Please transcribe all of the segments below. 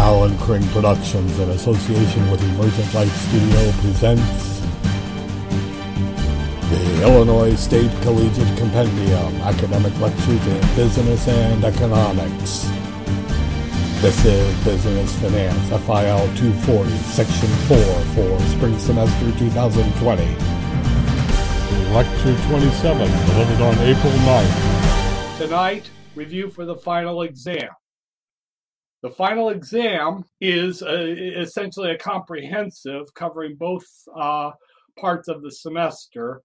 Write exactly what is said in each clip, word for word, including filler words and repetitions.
Alan Kring Productions, in association with Emergent Light Studio, presents the Illinois State Collegiate Compendium, Academic Lectures in Business and Economics. This is Business Finance, F I L two forty, Section four for Spring Semester two thousand twenty. Lecture twenty-seven, delivered on April ninth. Tonight, review for the final exam. The final exam is a, essentially a comprehensive covering both uh, parts of the semester.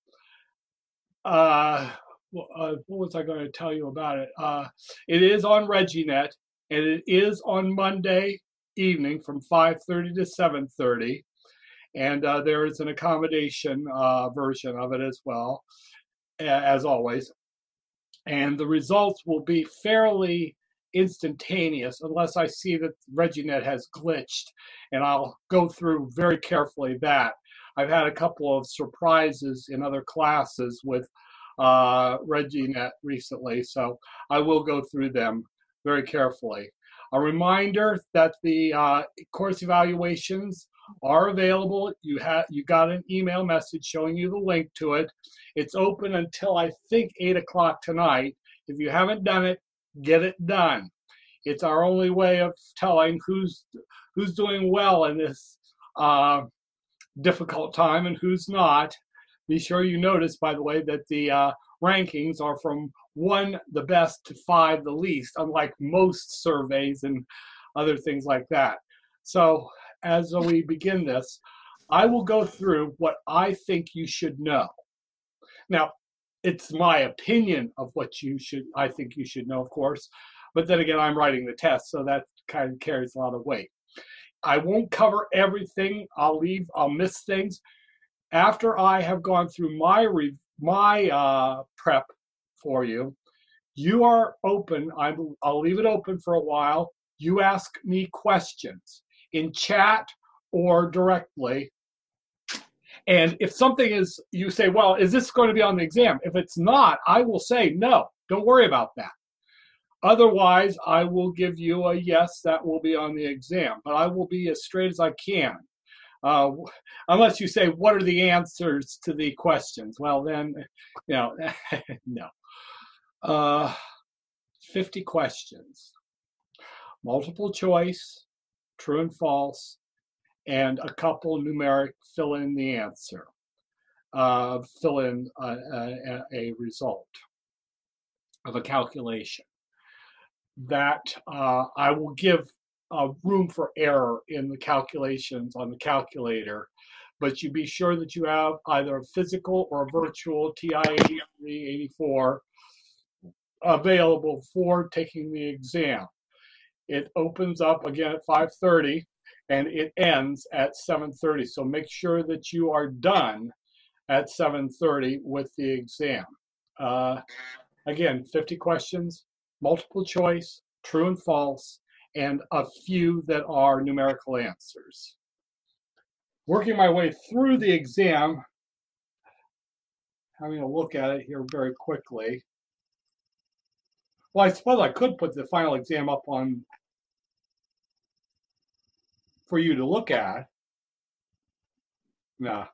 Uh, uh, what was I going to tell you about it? Uh, it is on ReggieNet, and it is on Monday evening from five thirty to seven thirty. And uh, there is an accommodation uh, version of it as well, as always. And the results will be fairly instantaneous unless I see that ReggieNet has glitched, and I'll go through very carefully that. I've had a couple of surprises in other classes with uh, ReggieNet recently, so I will go through them very carefully. A reminder that the uh, course evaluations are available. You have you got an email message showing you the link to it. It's open until I think eight o'clock tonight. If you haven't done it, get it done. It's our only way of telling who's who's doing well in this uh, difficult time and who's not. Be sure you notice, by the way, that the uh, rankings are from one, the best, to five, the least, unlike most surveys and other things like that. So as we begin this, I will go through what I think you should know. Now, it's my opinion of what you should, I think you should know, of course, but then again, I'm writing the test, so that kind of carries a lot of weight. I won't cover everything. I'll leave, I'll miss things. After I have gone through my re, my uh, prep for you, you are open. I'm, I'll leave it open for a while. You ask me questions in chat or directly. And if something is, you say, well, is this going to be on the exam? If it's not, I will say, no, don't worry about that. Otherwise, I will give you a yes, that will be on the exam. But I will be as straight as I can. Uh, unless you say, what are the answers to the questions? Well, then, you know, no. Uh, fifty questions. Multiple choice, true and false, and a couple numeric fill in the answer, uh, fill in a, a, a result of a calculation. That uh, I will give uh, room for error in the calculations on the calculator, but you be sure that you have either a physical or a virtual T I eighty-three, eighty-four available for taking the exam. It opens up again at five thirty and it ends at seven thirty. So make sure that you are done at seven thirty with the exam. Uh, again, fifty questions, multiple choice, true and false, and a few that are numerical answers. Working my way through the exam, having a look at it here very quickly. Well, I suppose I could put the final exam up on for you to look at. Nah,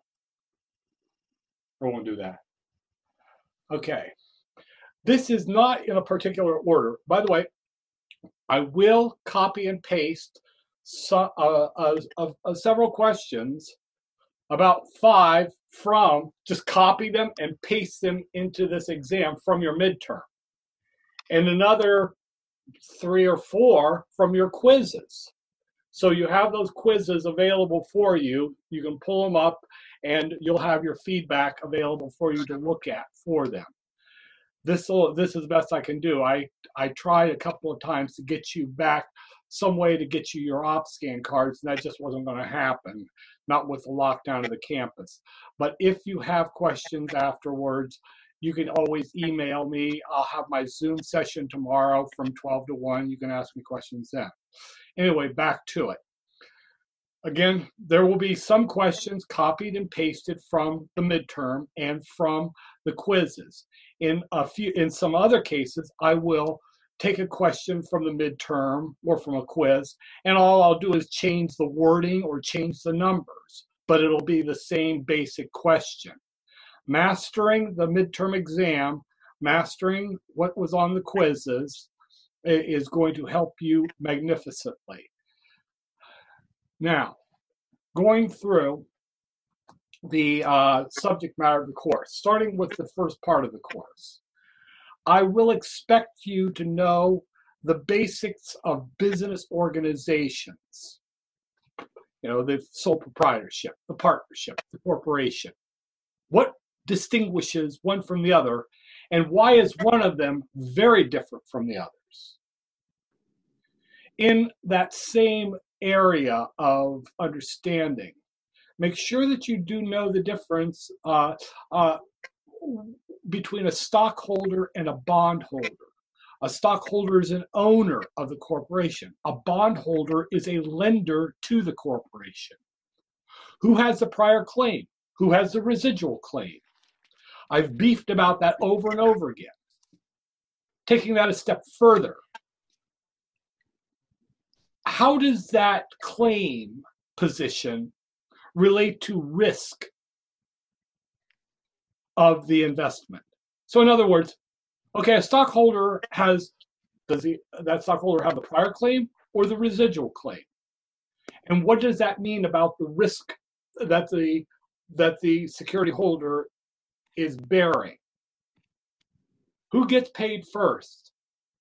I won't do that. Okay, this is not in a particular order. By the way, I will copy and paste so, uh, uh, uh, uh, several questions, about five from, just copy them and paste them into this exam from your midterm. And another three or four from your quizzes. So you have those quizzes available for you. You can pull them up and you'll have your feedback available for you to look at for them. This will, this is the best I can do. I, I tried a couple of times to get you back, some way to get you your OpScan cards, and that just wasn't going to happen, not with the lockdown of the campus. But if you have questions afterwards, you can always email me. I'll have my Zoom session tomorrow from twelve to one. You can ask me questions then. Anyway, back to it. Again, there will be some questions copied and pasted from the midterm and from the quizzes. In a few, in some other cases, I will take a question from the midterm or from a quiz, and all I'll do is change the wording or change the numbers, but it'll be the same basic question. Mastering the midterm exam, mastering what was on the quizzes is going to help you magnificently. Now, going through the uh, subject matter of the course, starting with the first part of the course. I will expect you to know the basics of business organizations. You know, the sole proprietorship, the partnership, the corporation. What distinguishes one from the other, and why is one of them very different from the others? In that same area of understanding, make sure that you do know the difference uh, uh, between a stockholder and a bondholder. A stockholder is an owner of the corporation. A bondholder is a lender to the corporation. Who has the prior claim? Who has the residual claim? I've beefed about that over and over again. Taking that a step further, how does that claim position relate to risk of the investment? So in other words, okay, a stockholder has, does he, that stockholder have the prior claim or the residual claim? And what does that mean about the risk that the, that the security holder is bearing? Who gets paid first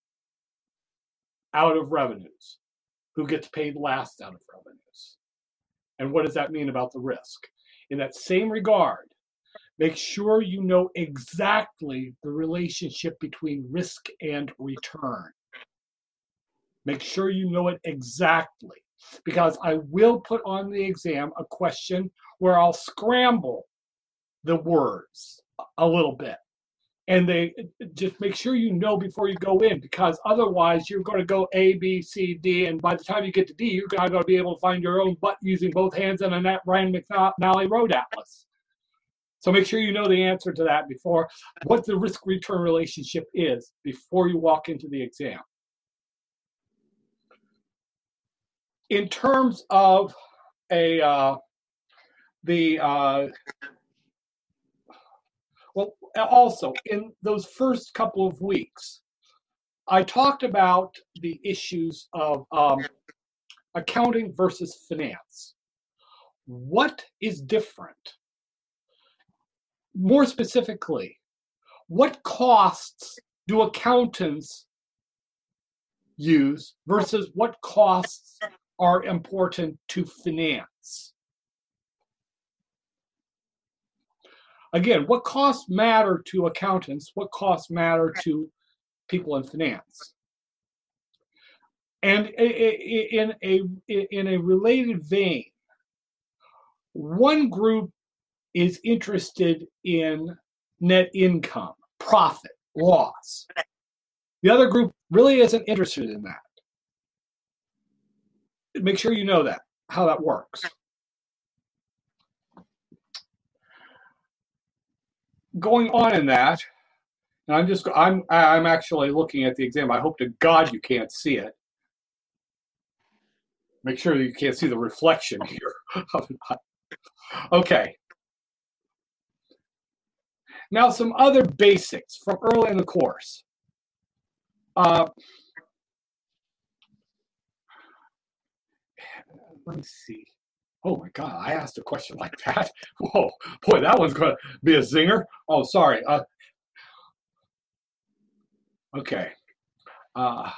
out of revenues? Who gets paid last out of revenues? And what does that mean about the risk? In that same regard, make sure you know exactly the relationship between risk and return. Make sure you know it exactly, because I will put on the exam a question where I'll scramble the words a little bit. And they just make sure you know before you go in, because otherwise you're going to go A, B, C, D, and by the time you get to D, you're not going to be able to find your own butt using both hands on a Ryan McNally Road Atlas. So make sure you know the answer to that before, what the risk-return relationship is before you walk into the exam. In terms of a uh, the uh, well, also in those first couple of weeks, I talked about the issues of um, accounting versus finance. What is different? More specifically, what costs do accountants use versus what costs are important to finance? Again, what costs matter to accountants? What costs matter to people in finance? And in a, in a related vein, one group is interested in net income, profit, loss. The other group really isn't interested in that. Make sure you know that, how that works. Going on in that, and I'm just, I'm, I'm actually looking at the exam. I hope to God you can't see it. Make sure that you can't see the reflection here. Okay. Now some other basics from early in the course. Uh, let me see. Oh my God, I asked a question like that. Whoa, boy, that one's going to be a zinger. Oh, sorry. Uh, okay. Uh,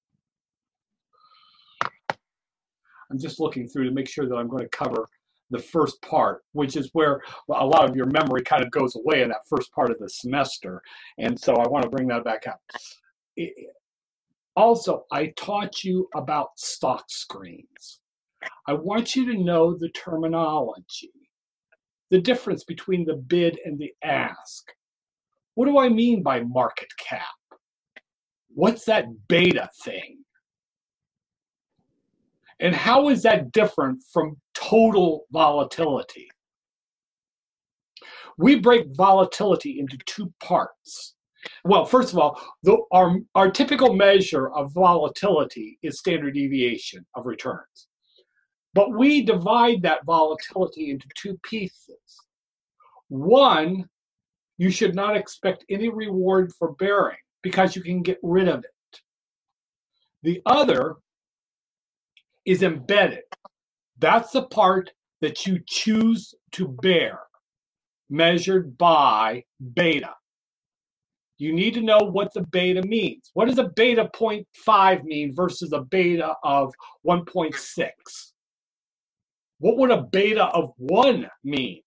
I'm just looking through to make sure that I'm going to cover the first part, which is where a lot of your memory kind of goes away in that first part of the semester. And so I want to bring that back up. It, also, I taught you about stock screens. I want you to know the terminology, the difference between the bid and the ask. What do I mean by market cap? What's that beta thing? And how is that different from total volatility? We break volatility into two parts. Well, first of all, the, our, our typical measure of volatility is standard deviation of returns. But we divide that volatility into two pieces. One, you should not expect any reward for bearing because you can get rid of it. The other is embedded. That's the part that you choose to bear, measured by beta. You need to know what the beta means. What does a beta zero point five mean versus a beta of one point six? What would a beta of one mean?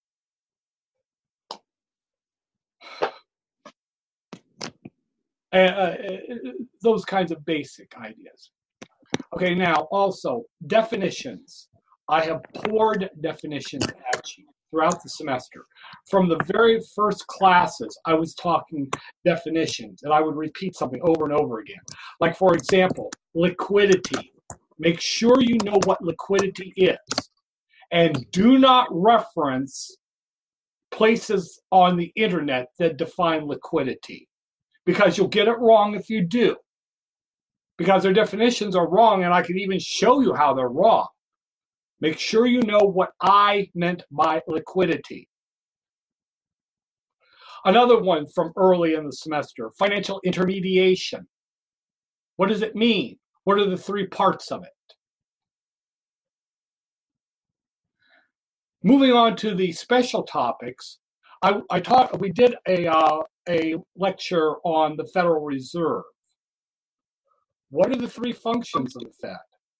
Uh, those kinds of basic ideas. Okay, now also definitions. I have poured definitions at you throughout the semester. From the very first classes, I was talking definitions, and I would repeat something over and over again. Like, for example, liquidity. Make sure you know what liquidity is. And do not reference places on the internet that define liquidity, because you'll get it wrong if you do. Because their definitions are wrong, and I can even show you how they're wrong. Make sure you know what I meant by liquidity. Another one from early in the semester, financial intermediation. What does it mean? What are the three parts of it? Moving on to the special topics, I, I taught, we did a, uh, a lecture on the Federal Reserve. What are the three functions of the Fed?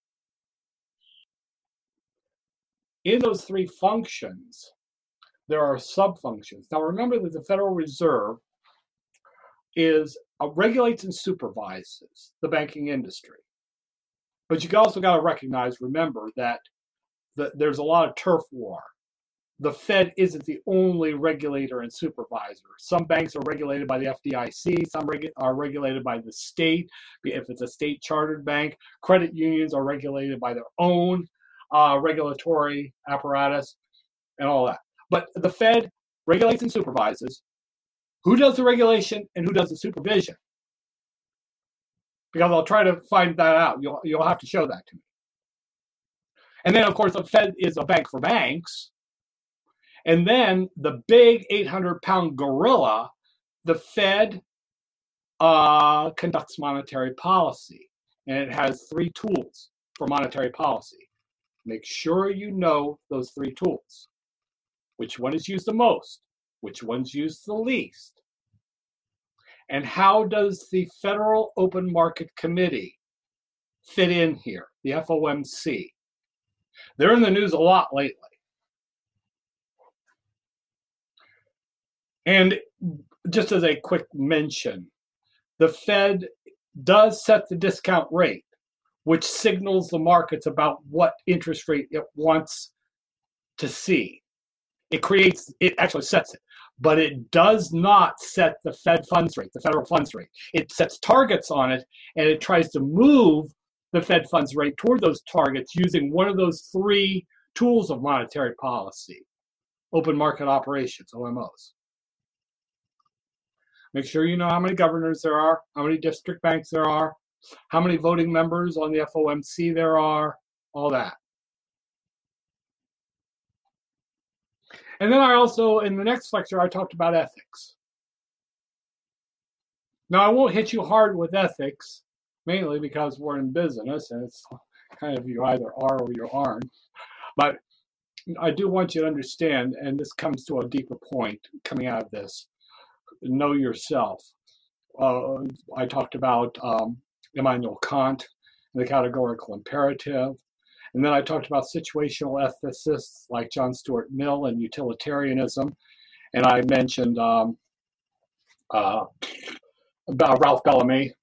In those three functions, there are sub-functions. Now remember that the Federal Reserve is uh, regulates and supervises the banking industry. But you also got to recognize, remember, that the, there's a lot of turf war. The Fed isn't the only regulator and supervisor. Some banks are regulated by the F D I C, some regu are regulated by the state, if it's a state chartered bank. Credit unions are regulated by their own uh, regulatory apparatus and all that. But the Fed regulates and supervises. Who does the regulation and who does the supervision? Because I'll try to find that out. You'll, you'll have to show that to me. And then, of course, the Fed is a bank for banks. And then the big eight hundred pound gorilla, the Fed uh, conducts monetary policy. And it has three tools for monetary policy. Make sure you know those three tools. Which one is used the most? Which one's used the least? And how does the Federal Open Market Committee fit in here, the F O M C? They're in the news a lot lately. And just as a quick mention, the Fed does set the discount rate, which signals the markets about what interest rate it wants to see. It creates, it actually sets it, but it does not set the Fed funds rate, the federal funds rate. It sets targets on it, and it tries to move the Fed funds rate toward those targets using one of those three tools of monetary policy, open market operations, O M Os. Make sure you know how many governors there are, how many district banks there are, how many voting members on the F O M C there are, all that. And then I also, in the next lecture, I talked about ethics. Now, I won't hit you hard with ethics, mainly because we're in business, and it's kind of you either are or you aren't. But I do want you to understand, and this comes to a deeper point coming out of this, know yourself. Uh, I talked about um, Immanuel Kant and the categorical imperative. And then I talked about situational ethicists like John Stuart Mill and utilitarianism. And I mentioned um, uh, about Ralph Bellamy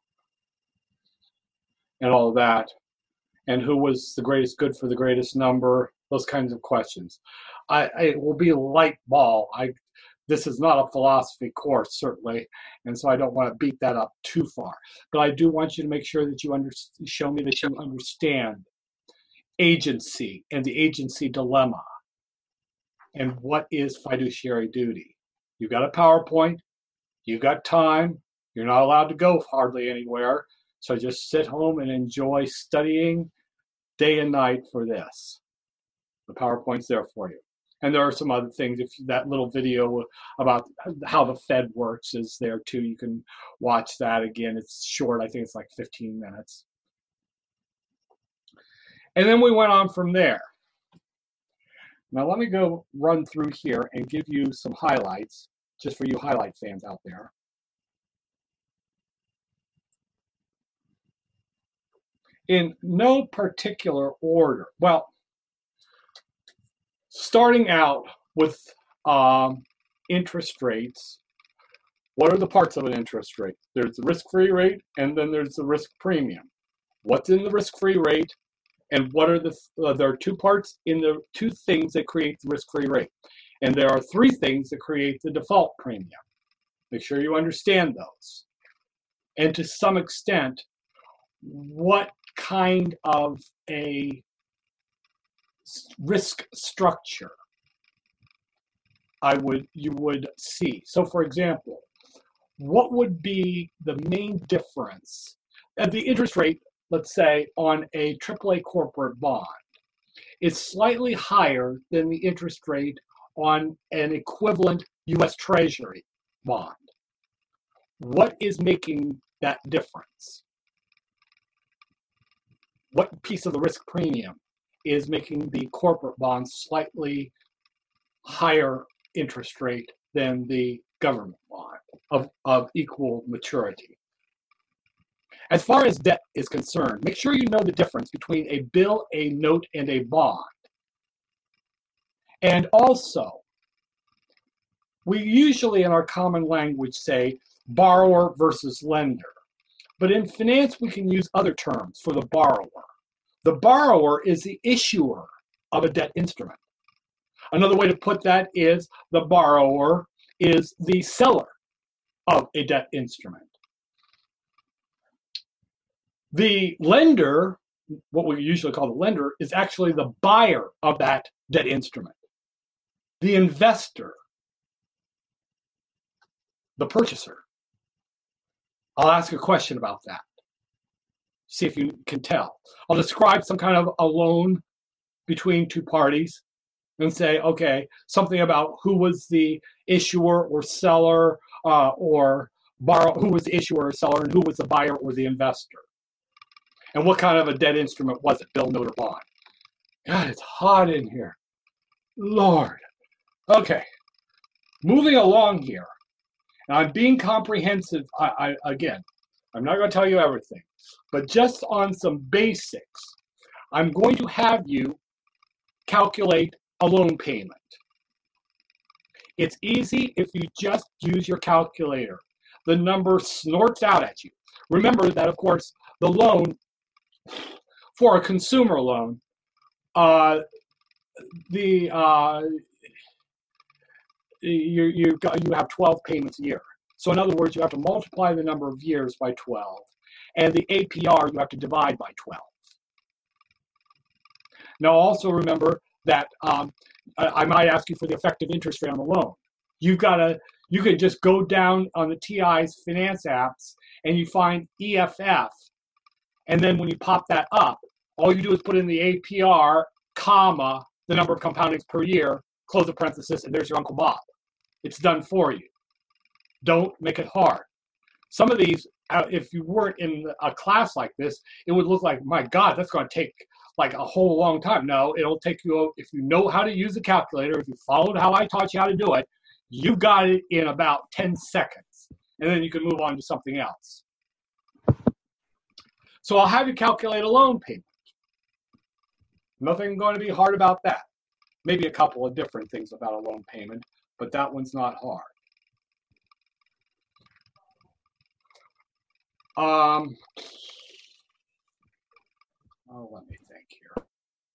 and all of that. And who was the greatest good for the greatest number, those kinds of questions. I, I it will be a light ball. I This is not a philosophy course, certainly, and so I don't want to beat that up too far. But I do want you to make sure that you under, show me that you understand agency and the agency dilemma and what is fiduciary duty. You've got a PowerPoint. You got time. You're not allowed to go hardly anywhere. So just sit home and enjoy studying day and night for this. The PowerPoint's there for you. And there are some other things. If that little video about how the Fed works is there too. You can watch that again. It's short. I think it's like fifteen minutes. And then we went on from there. Now let me go run through here and give you some highlights, just for you highlight fans out there. In no particular order. Well, starting out with um, interest rates, what are the parts of an interest rate? There's the risk-free rate, and then there's the risk premium. What's in the risk-free rate, and what are the, uh, there are two parts in the two things that create the risk-free rate. And there are three things that create the default premium. Make sure you understand those. And to some extent, what kind of a risk structure I would you would see. So for example, what would be the main difference at the interest rate, let's say, on a triple A corporate bond is slightly higher than the interest rate on an equivalent U S Treasury bond. What is making that difference? What piece of the risk premium is making the corporate bond slightly higher interest rate than the government bond of, of equal maturity? As far as debt is concerned, make sure you know the difference between a bill, a note, and a bond. And also, we usually in our common language say borrower versus lender. But in finance, we can use other terms for the borrower. The borrower is the issuer of a debt instrument. Another way to put that is the borrower is the seller of a debt instrument. The lender, what we usually call the lender, is actually the buyer of that debt instrument. The investor, the purchaser. I'll ask a question about that. See if you can tell. I'll describe some kind of a loan between two parties and say, okay, something about who was the issuer or seller uh, or borrow, who was the issuer or seller, and who was the buyer or the investor. And what kind of a debt instrument was it, bill, note, or bond? God, it's hot in here. Lord. Okay, moving along here. Now, I'm being comprehensive, I, I, again, I'm not going to tell you everything, but just on some basics, I'm going to have you calculate a loan payment. It's easy if you just use your calculator. The number snorts out at you. Remember that, of course, the loan, for a consumer loan, uh, the uh, you you got you have twelve payments a year. So in other words, you have to multiply the number of years by twelve, and the A P R you have to divide by twelve. Now also remember that um, I, I might ask you for the effective interest rate on the loan. You've got to you can just go down on the T I's finance apps and you find E F F, and then when you pop that up, all you do is put in the A P R, comma, the number of compoundings per year, close the parenthesis, and there's your Uncle Bob. It's done for you. Don't make it hard. Some of these, uh, if you weren't in a class like this, it would look like, my God, that's going to take like a whole long time. No, it'll take you, if you know how to use the calculator, if you followed how I taught you how to do it, you got it in about ten seconds. And then you can move on to something else. So I'll have you calculate a loan payment. Nothing going to be hard about that. Maybe a couple of different things about a loan payment, but that one's not hard. Um, oh, let me think here.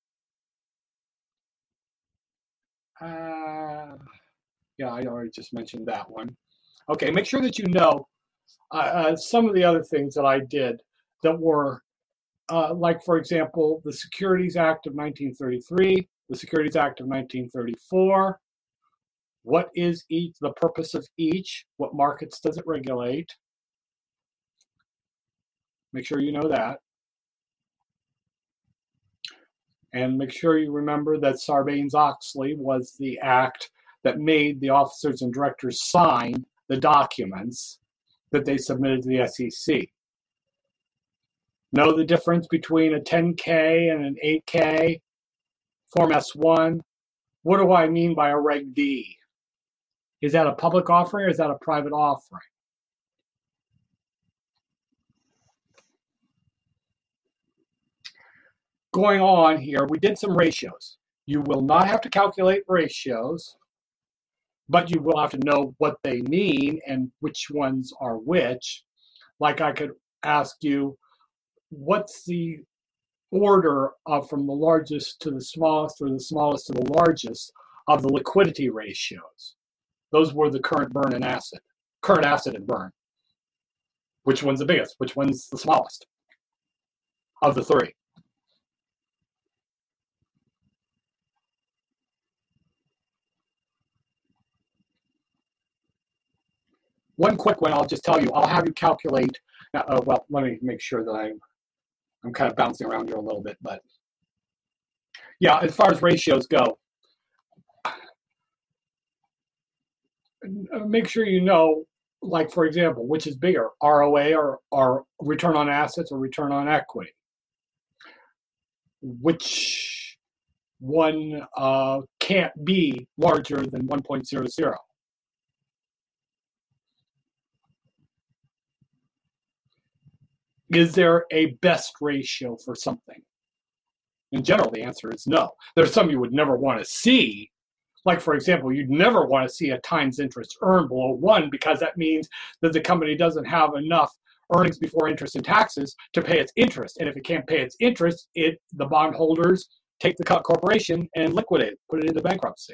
Uh, yeah, I already just mentioned that one. Okay, make sure that you know uh, uh, some of the other things that I did that were, uh, like, for example, the Securities Act of nineteen thirty-three, the Securities Act of nineteen thirty-four, What is each, the purpose of each? What markets does it regulate? Make sure you know that. And make sure you remember that Sarbanes-Oxley was the act that made the officers and directors sign the documents that they submitted to the S E C. Know the difference between a ten K and an eight K, Form S one? What do I mean by a Reg D? Is that a public offering or is that a private offering? Going on here, we did some ratios. You will not have to calculate ratios, but you will have to know what they mean and which ones are which. Like I could ask you, what's the order of from the largest to the smallest or the smallest to the largest of the liquidity ratios? Those were the current burn and asset, current asset and burn. Which one's the biggest? Which one's the smallest of the three? One quick one, I'll just tell you, I'll have you calculate, uh, well, let me make sure that I'm, I'm kind of bouncing around here a little bit, but yeah, as far as ratios go, make sure you know, like for example, which is bigger, R O A or, or return on assets or return on equity? Which one uh, can't be larger than one point zero zero? Is there a best ratio for something? In general, the answer is no. There's some you would never want to see. Like, for example, you'd never want to see a times interest earned below one because that means that the company doesn't have enough earnings before interest and taxes to pay its interest. And if it can't pay its interest, it the bondholders take the corporation and liquidate it, put it into bankruptcy.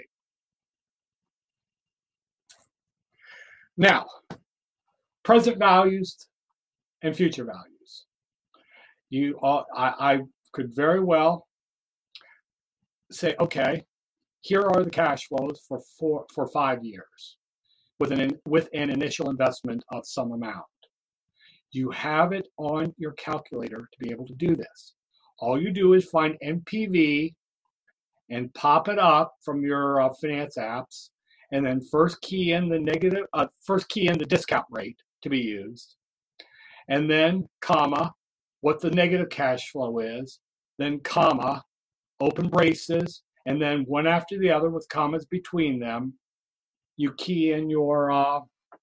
Now, present values and future values. You, all, I, I could very well say, okay, here are the cash flows for four, for five years with an with an initial investment of some amount. You have it on your calculator to be able to do this. All you do is find N P V and pop it up from your uh, finance apps, and then first key in the negative, uh, first key in the discount rate to be used, and then comma, what the negative cash flow is, then comma, open braces, and then one after the other with commas between them, you key in your uh,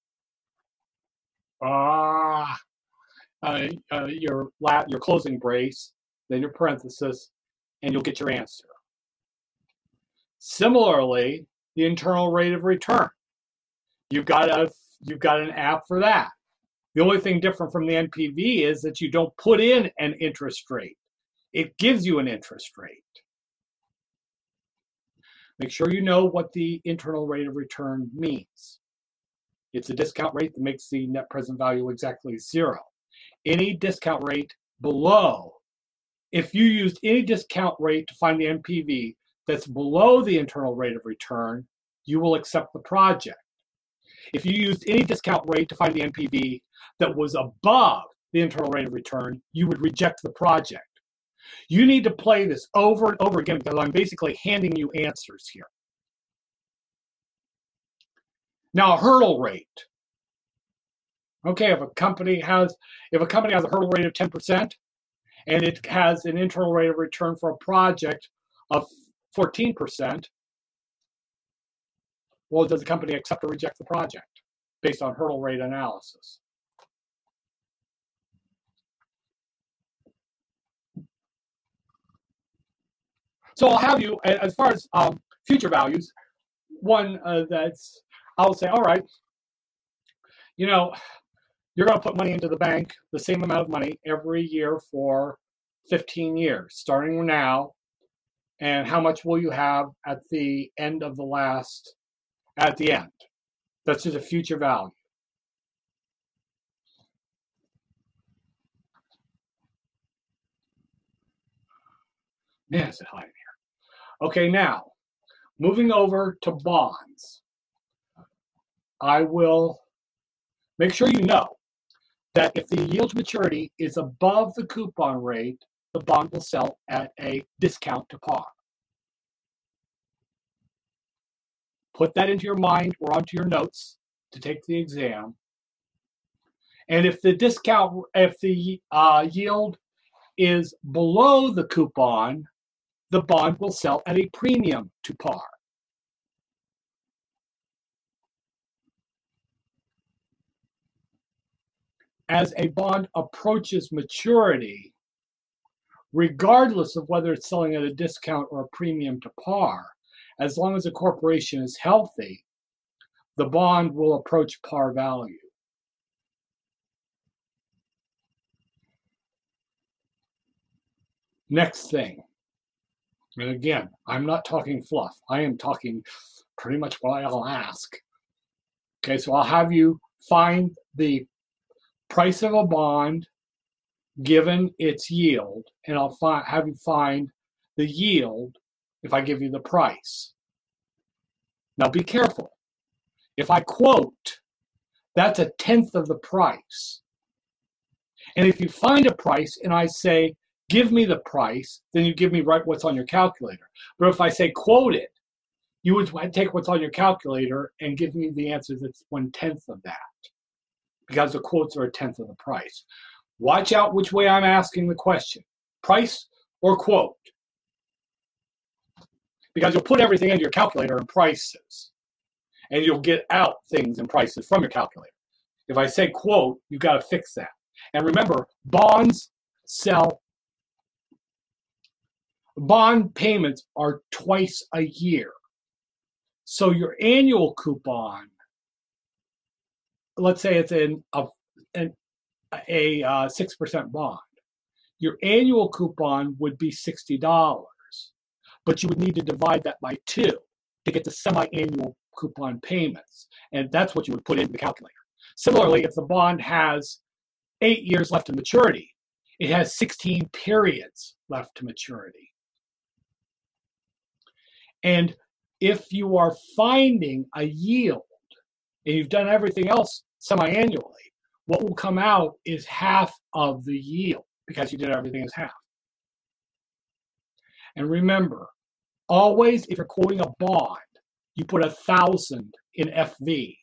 uh, uh, uh, your lat your closing brace, then your parenthesis, and you'll get your answer. Similarly, the internal rate of return. You've got a you've got an app for that. The only thing different from the N P V is that you don't put in an interest rate. It gives you an interest rate. Make sure you know what the internal rate of return means. It's a discount rate that makes the net present value exactly zero. Any discount rate below, if you used any discount rate to find the N P V that's below the internal rate of return, you will accept the project. If you used any discount rate to find the N P V that was above the internal rate of return, you would reject the project. You need to play this over and over again because I'm basically handing you answers here. Now, a hurdle rate. Okay, if a company has if a company has a hurdle rate of ten percent and it has an internal rate of return for a project of fourteen percent, well, does the company accept or reject the project based on hurdle rate analysis? So I'll have you, as far as um, future values, one uh, that's, I'll say, all right, you know, you're going to put money into the bank, the same amount of money every year for fifteen years, starting now. And how much will you have at the end of the last, at the end? That's just a future value. Man, is it high in here. Okay, now, moving over to bonds. I will make sure you know that if the yield to maturity is above the coupon rate, the bond will sell at a discount to par. Put that into your mind or onto your notes to take the exam. And if the discount, if the uh, yield is below the coupon, the bond will sell at a premium to par. As a bond approaches maturity, regardless of whether it's selling at a discount or a premium to par, as long as the corporation is healthy, the bond will approach par value. Next thing, and again, I'm not talking fluff. I am talking pretty much what I'll ask. Okay, so I'll have you find the price of a bond given its yield, and I'll fi- have you find the yield if I give you the price. Now be careful. If I quote, that's a tenth of the price. And if you find a price and I say, give me the price, then you give me right what's on your calculator. But if I say quote it, you would take what's on your calculator and give me the answer that's one-tenth of that, because the quotes are a tenth of the price. Watch out which way I'm asking the question, price or quote, because you'll put everything into your calculator in prices, and you'll get out things in prices from your calculator. If I say quote, you've got to fix that. And remember, bonds sell, bond payments are twice a year. So your annual coupon, let's say it's in a, an, a uh, six percent bond. Your annual coupon would be sixty dollars, but you would need to divide that by two to get the semi-annual coupon payments. And that's what you would put into the calculator. Similarly, if the bond has eight years left to maturity, it has sixteen periods left to maturity. And if you are finding a yield and you've done everything else semi-annually, what will come out is half of the yield because you did everything as half. And remember, always if you're quoting a bond, you put a thousand in F V.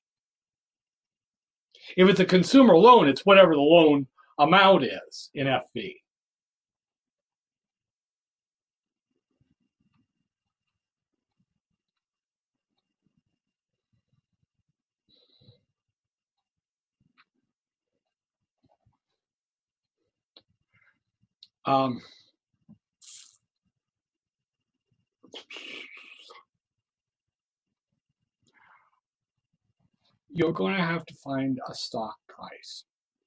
If it's a consumer loan, it's whatever the loan amount is in F V. Um, you're going to have to find a stock price.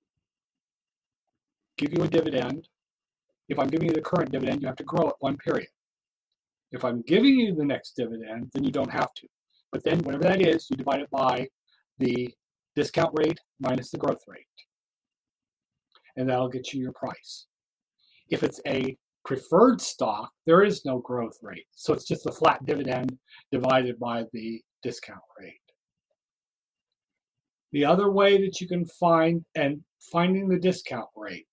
Give you a dividend. If I'm giving you the current dividend, you have to grow it one period. If I'm giving you the next dividend, then you don't have to. But then whatever that is, you divide it by the discount rate minus the growth rate. And that'll get you your price. If it's a preferred stock, there is no growth rate. So it's just a flat dividend divided by the discount rate. The other way that you can find, and finding the discount rate,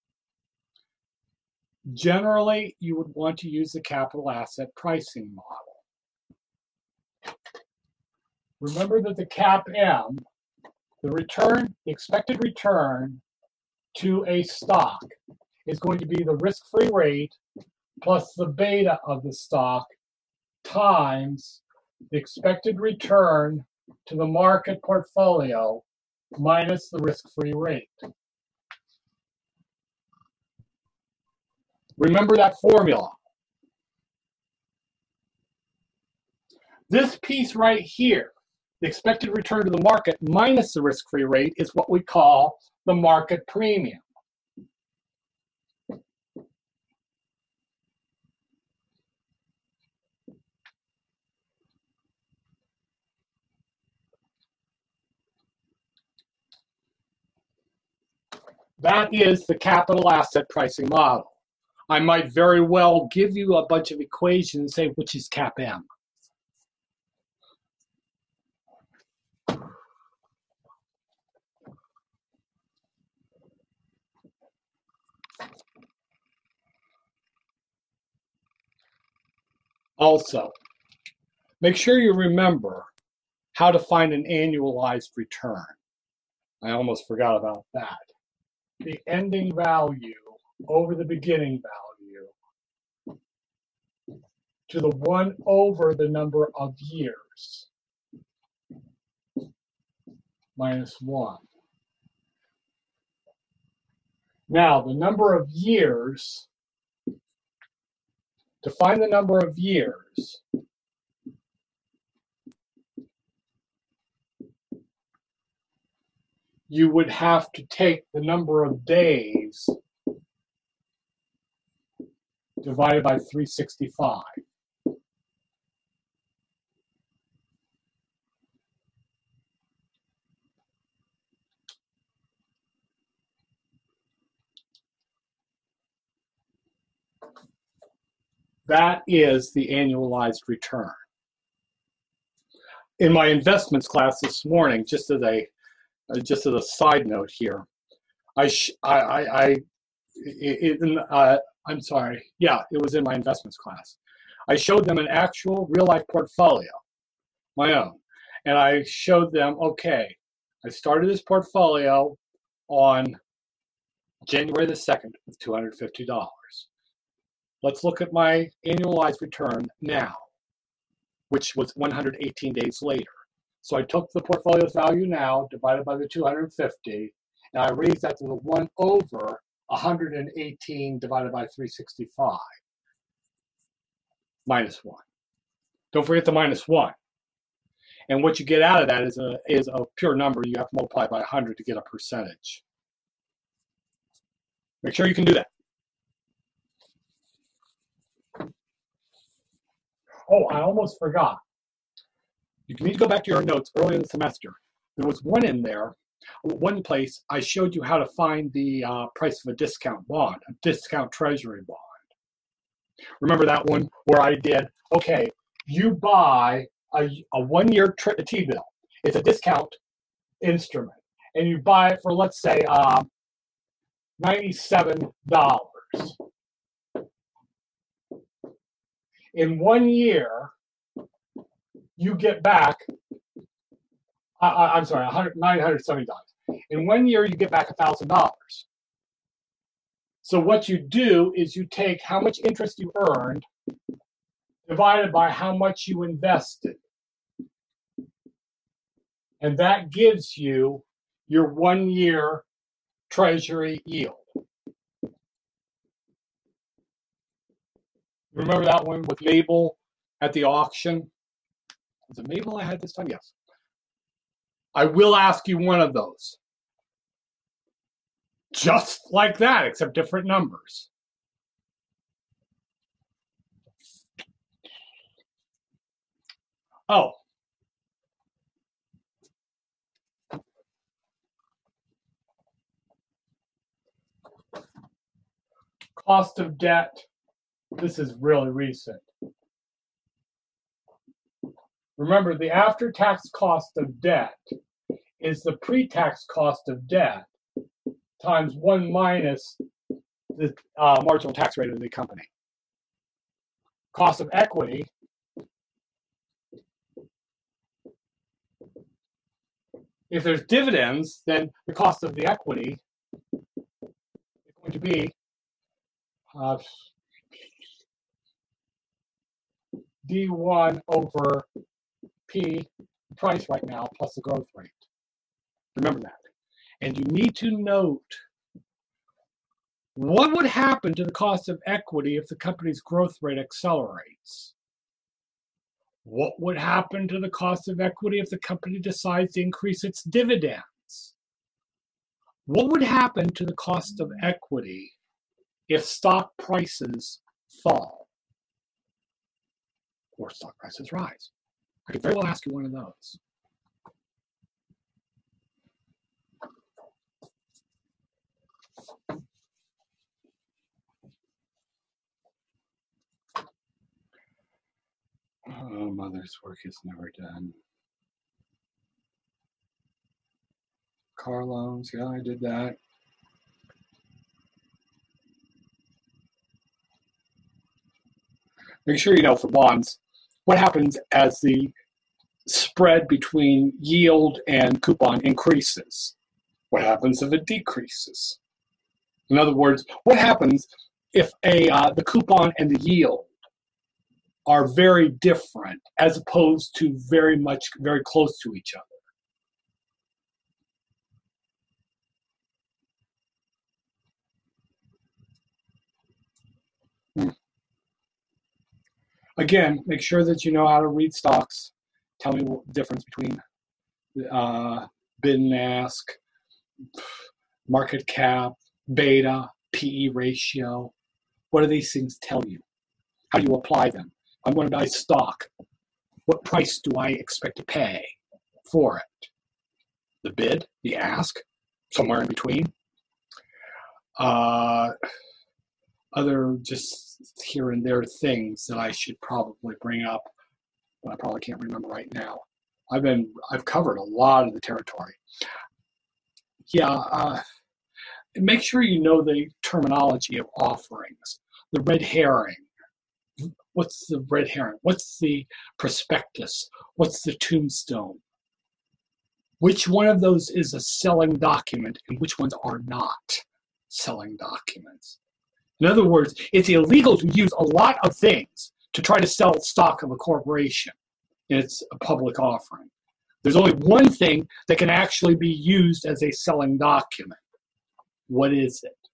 generally you would want to use the capital asset pricing model. Remember that the C A P M, the return, the expected return to a stock, is going to be the risk-free rate plus the beta of the stock times the expected return to the market portfolio minus the risk-free rate. Remember that formula. This piece right here, the expected return to the market minus the risk-free rate, is what we call the market premium. That is the capital asset pricing model. I might very well give you a bunch of equations and say, which is C A P M. Also, make sure you remember how to find an annualized return. I almost forgot about that. The ending value over the beginning value to the one over the number of years minus one. Now, the number of years, to find the number of years, you would have to take the number of days divided by three hundred sixty-five. That is the annualized return. In my investments class this morning, just as a just as a side note here, I sh I I, I it, uh, I'm sorry, yeah, it was in my investments class. I showed them an actual real life portfolio, my own, and I showed them, okay, I started this portfolio on January the second with two hundred fifty dollars. Let's look at my annualized return now, which was one hundred eighteen days later. So I took the portfolio's value now, divided by the two hundred fifty, and I raised that to the one over one hundred eighteen divided by three hundred sixty-five, minus one. Don't forget the minus one. And what you get out of that is a, is a pure number. You have to multiply by one hundred to get a percentage. Make sure you can do that. Oh, I almost forgot. You need to go back to your notes early in the semester. There was one in there, one place I showed you how to find the uh, price of a discount bond, a discount treasury bond. Remember that one where I did, okay, you buy a, a one-year T-bill. It's a discount instrument. And you buy it for, let's say, uh, ninety-seven dollars. In one year, you get back, uh, I'm sorry, nine hundred seventy dollars. In one year, you get back one thousand dollars. So what you do is you take how much interest you earned divided by how much you invested. And that gives you your one-year treasury yield. Remember that one with Mabel at the auction? Was it Mabel I had this time? Yes. I will ask you one of those. Just like that, except different numbers. Oh. Cost of debt. This is really recent. Remember, the after-tax cost of debt is the pre-tax cost of debt times one minus the uh, marginal tax rate of the company. Cost of equity if there's dividends, then the cost of the equity is going to be uh, D one over P, price right now, plus the growth rate. Remember that. And you need to note what would happen to the cost of equity if the company's growth rate accelerates. What would happen to the cost of equity if the company decides to increase its dividends? What would happen to the cost of equity if stock prices fall or stock prices rise? I could very well ask you one of those. Oh, mother's work is never done. Car loans, yeah, I did that. Make sure you know for bonds, What happens as the spread between yield and coupon increases? What happens if it decreases? In other words, what happens if a uh, the coupon and the yield are very different as opposed to very much, very close to each other? Hmm. Again, make sure that you know how to read stocks. Tell me what the difference between uh, bid and ask, market cap, beta, P E ratio. What do these things tell you? How do you apply them? I'm going to buy stock. What price do I expect to pay for it? The bid, the ask, somewhere in between. Uh, other just here and there things that I should probably bring up, but I probably can't remember right now. I've been I've covered a lot of the territory. Yeah, uh, make sure you know the terminology of offerings. The red herring. What's the red herring? What's the prospectus? What's the tombstone? Which one of those is a selling document and which ones are not selling documents? In other words, it's illegal to use a lot of things to try to sell stock of a corporation in its public offering. There's only one thing that can actually be used as a selling document. What is it?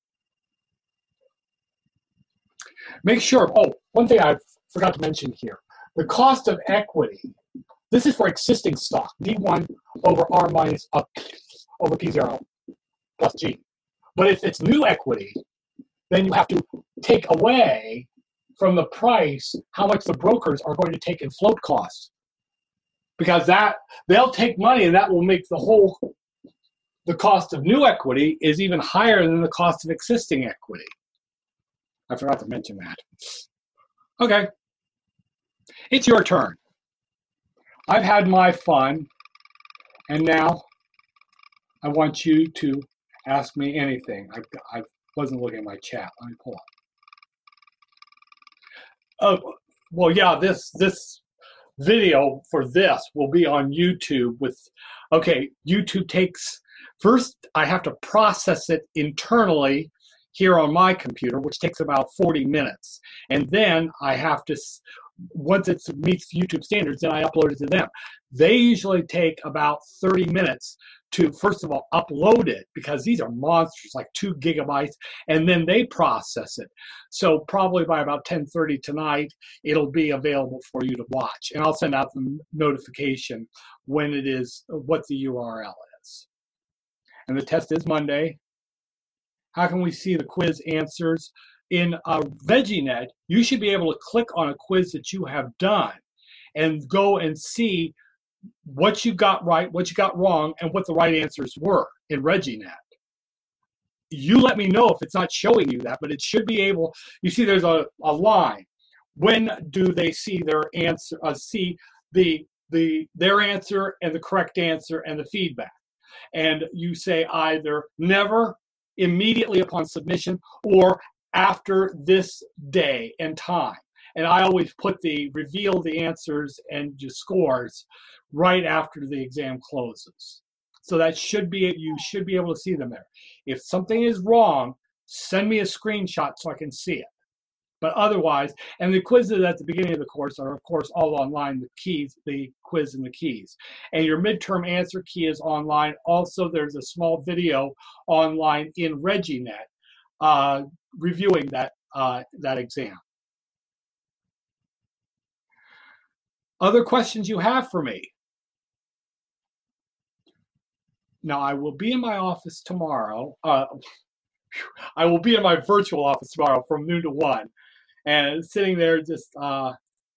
Make sure, oh, one thing I forgot to mention here, the cost of equity. This is for existing stock, D one over R minus up over P zero plus G. But if it's new equity, then you have to take away from the price how much the brokers are going to take in float costs. Because that they'll take money and that will make the whole, the cost of new equity is even higher than the cost of existing equity. I forgot to mention that. Okay, it's your turn. I've had my fun, and now I want you to ask me anything. I, I wasn't looking at my chat. Let me pull up. Oh, well, yeah, this this video for this will be on YouTube with, okay, YouTube takes, first I have to process it internally here on my computer, which takes about forty minutes. And then I have to, once it meets YouTube standards, then I upload it to them. They usually take about thirty minutes to, first of all, upload it, because these are monsters, like two gigabytes, and then they process it. So probably by about ten thirty tonight, it'll be available for you to watch. And I'll send out the notification when it is, what the U R L is. And the test is Monday. How can we see the quiz answers? In uh, VeggieNet, you should be able to click on a quiz that you have done and go and see what you got right, what you got wrong, and what the right answers were in ReggieNet. You let me know if it's not showing you that, but it should be able, you see there's a, a line. When do they see their answer, uh, see the, the, their answer and the correct answer and the feedback? And you say either never, immediately upon submission, or after this day and time. And I always put the reveal the answers and just scores right after the exam closes. So that should be, you should be able to see them there. If something is wrong, send me a screenshot so I can see it. But otherwise, and the quizzes at the beginning of the course are, of course, all online, the keys, the quiz and the keys. And your midterm answer key is online. Also, there's a small video online in ReggieNet uh, reviewing that, uh, that exam. Other questions you have for me? Now, I will be in my office tomorrow. Uh, I will be in my virtual office tomorrow from noon to one. And sitting there just uh,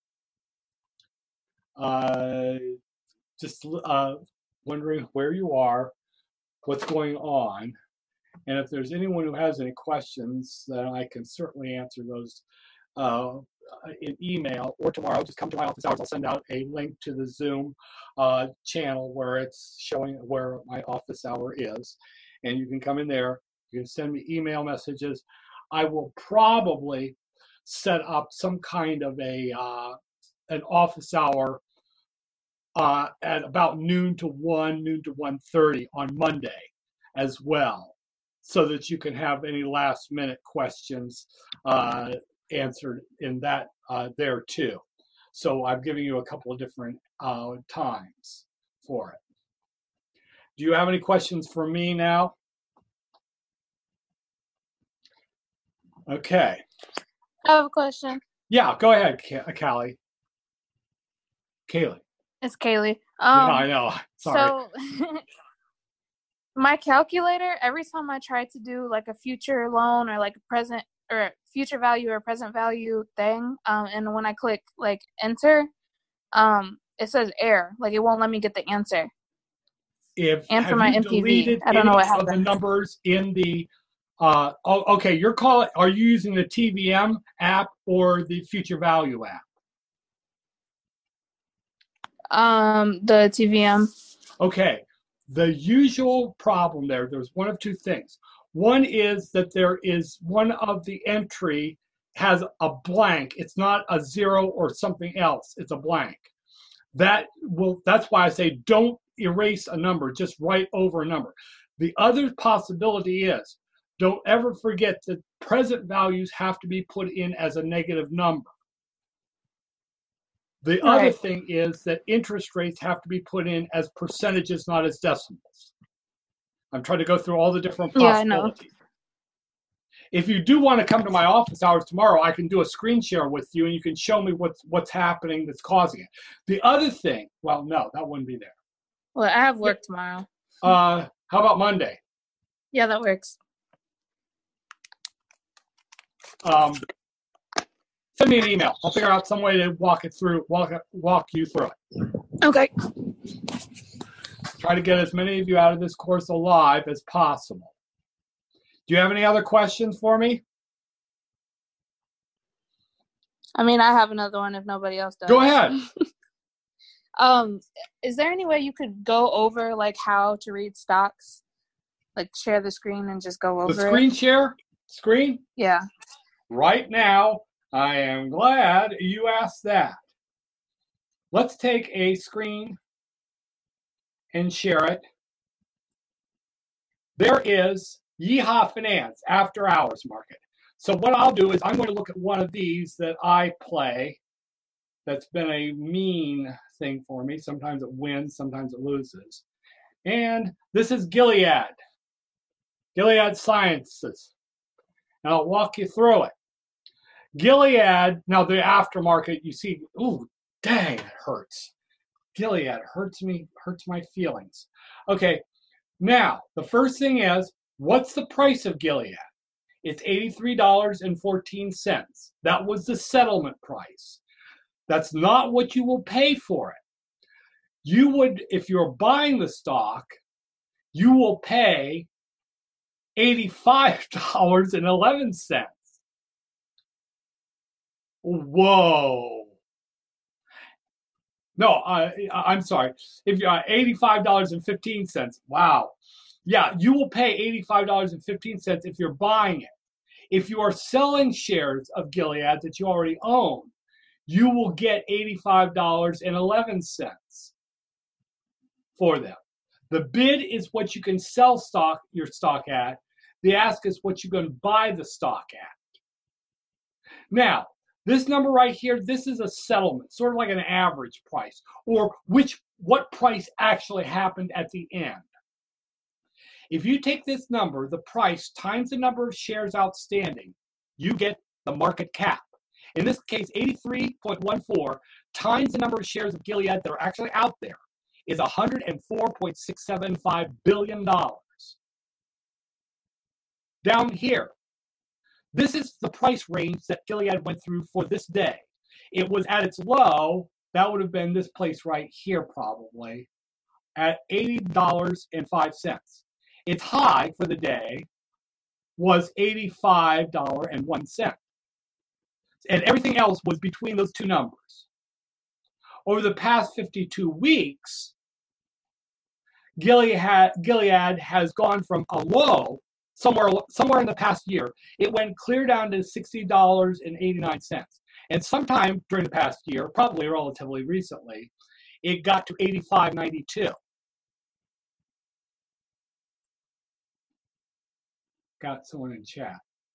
uh, just uh, wondering where you are, what's going on, and if there's anyone who has any questions, then I can certainly answer those uh, in email, or tomorrow just come to my office hours. I'll send out a link to the Zoom uh, channel where it's showing where my office hour is, and you can come in there. You can send me email messages. I will probably set up some kind of a uh, an office hour uh, at about noon to one, noon to one thirty on Monday as well, so that you can have any last minute questions uh, answered in that uh, there too. So I'm giving you a couple of different uh, times for it. Do you have any questions for me now? Okay. I have a question. Yeah, go ahead, Callie. Kaylee. It's Kaylee. Um, yeah, I know. Sorry. So my calculator, every time I try to do like a future loan or like a present or future value or present value thing, um, and when I click like enter, um, it says error. Like it won't let me get the answer. If and for my M P V, I don't know what happened. The numbers in the uh, oh, okay, you're calling. Are you using the T V M app or the Future Value app? Um, the T V M. Okay, the usual problem there. There's one of two things. One is that there is one of the entry has a blank. It's not a zero or something else. It's a blank. That will. That's why I say don't erase a number. Just write over a number. The other possibility is don't ever forget that present values have to be put in as a negative number. The right. other thing is that interest rates have to be put in as percentages, not as decimals. I'm trying to go through all the different possibilities. Yeah, I know. If you do want to come to my office hours tomorrow, I can do a screen share with you and you can show me what's what's happening that's causing it. The other thing, well, no, that wouldn't be there. Well, I have work tomorrow. Uh, how about Monday? Yeah, that works. Um, send me an email. I'll figure out some way to walk it through, walk walk you through it. Okay. Try to get as many of you out of this course alive as possible. Do you have any other questions for me? I mean, I have another one if nobody else does. Go ahead. um, is there any way you could go over like how to read stocks? Like share the screen and just go over the screen it? share? Screen? Yeah. Right now, I am glad you asked that. Let's take a screen and share it. There is Yeehaw Finance After Hours Market. So what I'll do is I'm going to look at one of these that I play that's been a mean thing for me. Sometimes it wins, sometimes it loses. And this is Gilead. Gilead Sciences. And I'll walk you through it. Gilead, now the aftermarket, you see, ooh, dang, it hurts. Gilead hurts me, hurts my feelings. Okay, now, the first thing is, what's the price of Gilead? It's eighty-three dollars and fourteen cents. That was the settlement price. That's not what you will pay for it. You would, if you're buying the stock, you will pay eighty-five dollars and eleven cents. Whoa. No, uh, I'm sorry. If you're uh, eighty-five dollars and fifteen cents, wow. Yeah, you will pay eighty-five dollars and fifteen cents if you're buying it. If you are selling shares of Gilead that you already own, you will get eighty-five dollars and eleven cents for them. The bid is what you can sell stock your stock at. The ask is what you're going to buy the stock at. Now, this number right here, this is a settlement, sort of like an average price, or which what price actually happened at the end. If you take this number, the price, times the number of shares outstanding, you get the market cap. In this case, eighty-three point one four times the number of shares of Gilead that are actually out there is one hundred four point six seven five billion dollars. Down here, this is the price range that Gilead went through for this day. It was at its low, that would have been this place right here probably, at eighty dollars and five cents. Its high for the day was eighty-five dollars and one cent. And everything else was between those two numbers. Over the past fifty-two weeks, Gilead, Gilead has gone from a low, somewhere, somewhere in the past year, it went clear down to sixty dollars and eighty-nine cents. And sometime during the past year, probably relatively recently, it got to eighty-five ninety-two. Got someone in chat.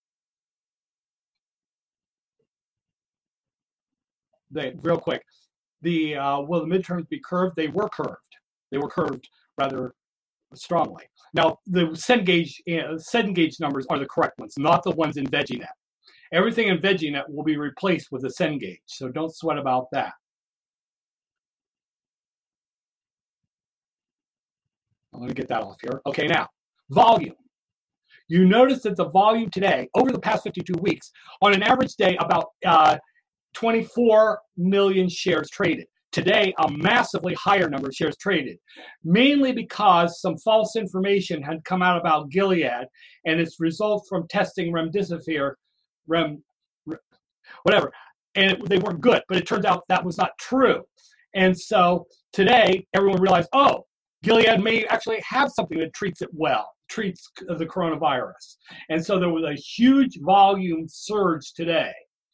They, real quick, the uh, will the midterms be curved? They were curved. They were curved rather strongly. Now, the Cengage, uh, Cengage numbers are the correct ones, not the ones in VeggieNet. Everything in VeggieNet will be replaced with a Cengage, so don't sweat about that. I'm going to get that off here. Okay, now, volume. You notice that the volume today, over the past fifty-two weeks, on an average day, about uh, twenty-four million shares traded. Today, a massively higher number of shares traded, mainly because some false information had come out about Gilead and its result from testing remdesivir, rem, whatever, and it, they weren't good, but it turns out that was not true. And so today, everyone realized, oh, Gilead may actually have something that treats it well, treats the coronavirus. And so there was a huge volume surge today.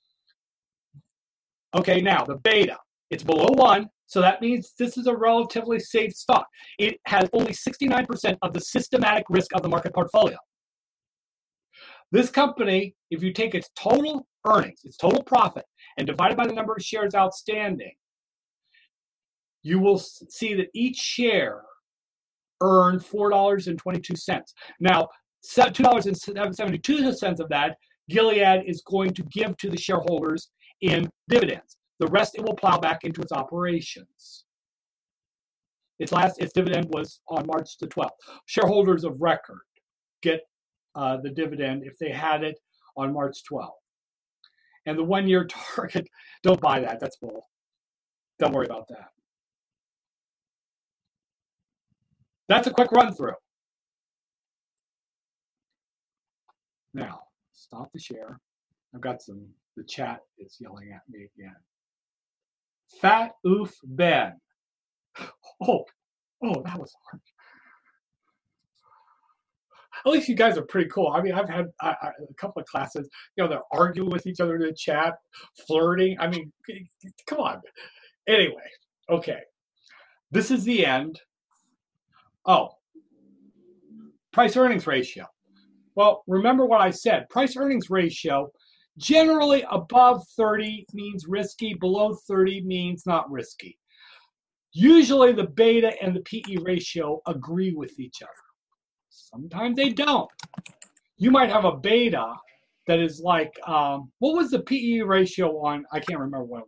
Okay, now the beta. It's below one, so that means this is a relatively safe stock. It has only sixty-nine percent of the systematic risk of the market portfolio. This company, if you take its total earnings, its total profit, and divide it by the number of shares outstanding, you will see that each share earned four dollars and twenty-two cents. Now, two dollars and seventy-two cents of that, Gilead is going to give to the shareholders in dividends. The rest it will plow back into its operations. Its last, its dividend was on March the twelfth. Shareholders of record get uh, the dividend if they had it on March twelfth. And the one-year target, don't buy that. That's bull. Don't worry about that. That's a quick run through. Now, stop the share. I've got some, the chat is yelling at me again. Fat Oof Ben. Oh, oh, that was hard. At least you guys are pretty cool. I mean, I've had I, I, a couple of classes, you know, they're arguing with each other in the chat, flirting. I mean, come on. Anyway, okay. This is the end. Oh, price earnings ratio. Well, remember what I said. Price earnings ratio, generally above thirty means risky, below thirty means not risky. Usually the beta and the P E ratio agree with each other. Sometimes they don't. You might have a beta that is like, um, what was the P E ratio on? I can't remember what it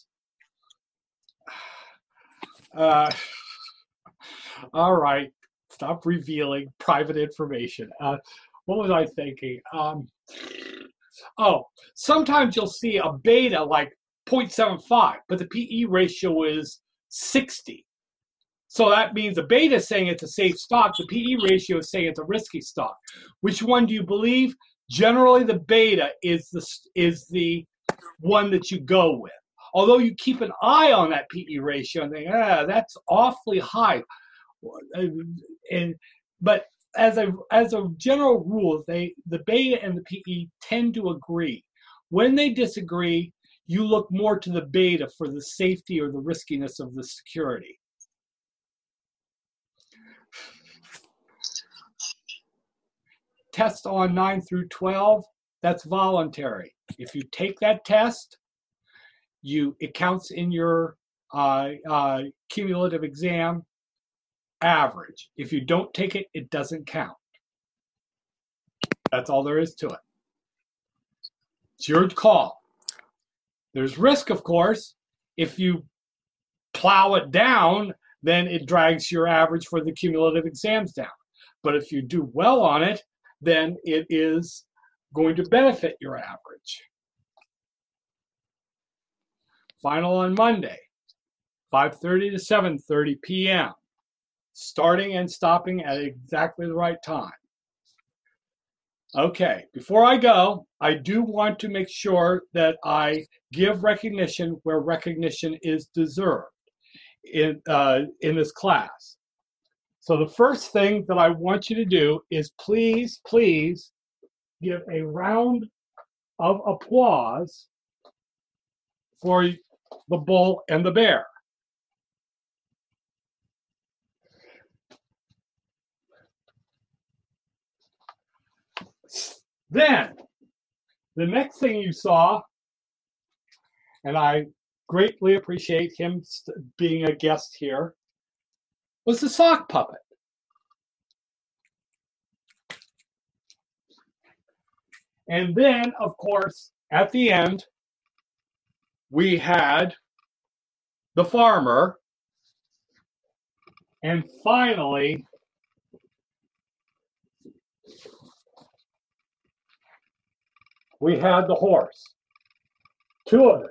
was. Uh, all right, stop revealing private information. Uh, what was I thinking? Um, oh, sometimes you'll see a beta like zero point seven five, but the P E ratio is sixty. So that means the beta is saying it's a safe stock. The P E ratio is saying it's a risky stock. Which one do you believe? Generally, the beta is the, is the one that you go with. Although you keep an eye on that P E ratio and think, ah, that's awfully high. And, but as a, as a general rule, they, the beta and the P E tend to agree. When they disagree, you look more to the beta for the safety or the riskiness of the security. Test on nine through twelve, that's voluntary. If you take that test, you it counts in your uh, uh, cumulative exam average. If you don't take it, it doesn't count. That's all there is to it. It's your call. There's risk, of course. If you plow it down, then it drags your average for the cumulative exams down. But if you do well on it, then it is going to benefit your average. Final on Monday, five thirty to seven thirty p m Starting and stopping at exactly the right time. Okay, before I go, I do want to make sure that I give recognition where recognition is deserved in, uh, in this class. So the first thing that I want you to do is please, please give a round of applause for the bull and the bear. Then, the next thing you saw, and I greatly appreciate him being a guest here, was the sock puppet. And then, of course, at the end, we had the farmer. And finally, we had the horse. Two of them.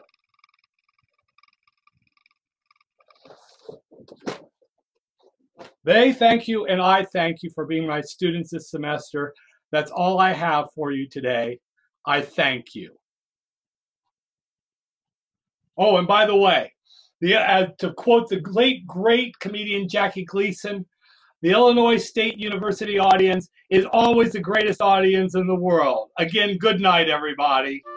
They thank you, and I thank you for being my students this semester. That's all I have for you today. I thank you. Oh, and by the way, the, uh, to quote the late, great comedian Jackie Gleason, the Illinois State University audience is always the greatest audience in the world. Again, good night, everybody.